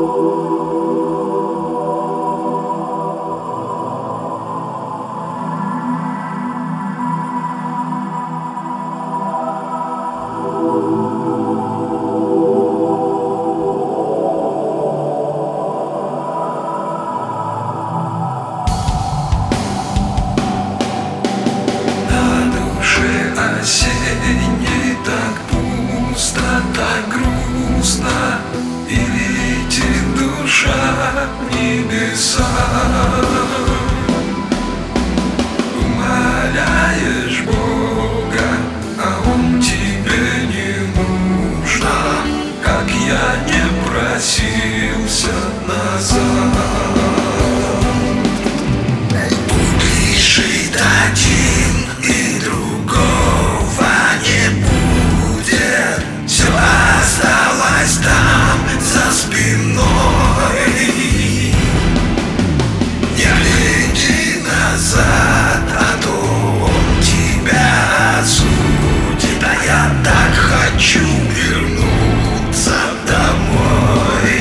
Осенний, так пусто, так грустно, и летит душа в небеса. Умоляешь Бога, а Он тебе не нужно, как я не просился назад. Путь лежит один, и другого не будет. Все осталось там, за спиной. Не гляди назад, а то Он тебя осудит. А я так хочу вернуться домой.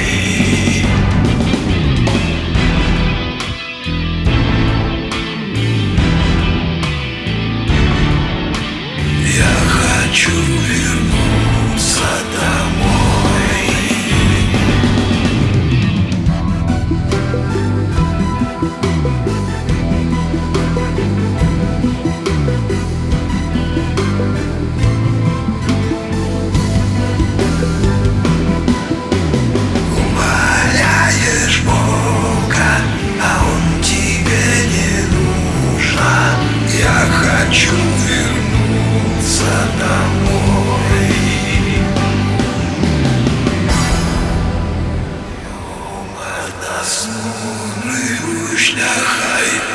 Я хочу вернуться домой. Умоляешь Бога, а Он тебе не нужен. Я хочу вернуться домой. Yollarda sınır bu şlahayı